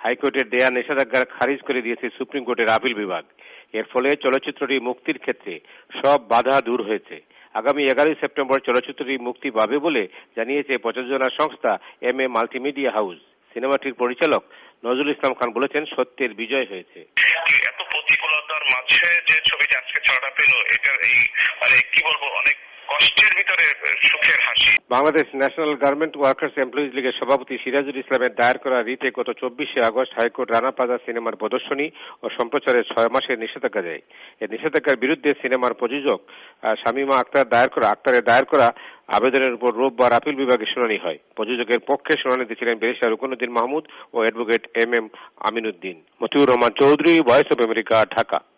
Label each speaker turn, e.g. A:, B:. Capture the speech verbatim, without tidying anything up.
A: হাইকোর্টের দেয়া নিষেধাজ্ঞা খারিজ করে দিয়েছে সুপ্রিম কোর্টের আপিল বিভাগ। এর ফলে চলচ্চিত্রটি মুক্তির ক্ষেত্রে সব বাধা দূর হয়েছে। আগামী এগারোই সেপ্টেম্বর চলচ্চিত্রটি মুক্তি পাবে বলে জানিয়েছে প্রযোজনা সংস্থা এম এ মাল্টিমিডিয়া হাউস। সিনেমাটির পরিচালক নজরুল ইসলাম খান বলেছেন, সত্যের বিজয় হয়েছে।
B: এত প্রতিকূলতার মাঝে যে ছবিটা আজকে ছাড়া পেল, এটার এই মানে কি বলবো, অনেক কষ্টের ভিতরে সুখের হাসি।
A: Bangladesh national garment workers employees লীগের সভাপতি সিরাজুল ইসলামের দায়ের করা রিটে গত চব্বিশে আগস্ট হাইকোর্ট রানা প্লাজা সিনেমার প্রদর্শনী ও সম্প্রচারের ছয় মাসের নিষেধাজ্ঞা দেয়। এই নিষেধাজ্ঞার বিরুদ্ধে সিনেমার প্রযোজক শামীমা আক্তার দায়ের করা আক্তারের দায়ের করা আবেদনের উপর রোববার আপিল বিভাগে শুনানি হয়। প্রযোজকের পক্ষে শুনানিতে ছিলেন ব্যারিস্টার রুকনউদ্দিন মাহমুদ ও advocate M M Aminuddin. Motiur Rahman Chowdhury, voice of America, Dhaka.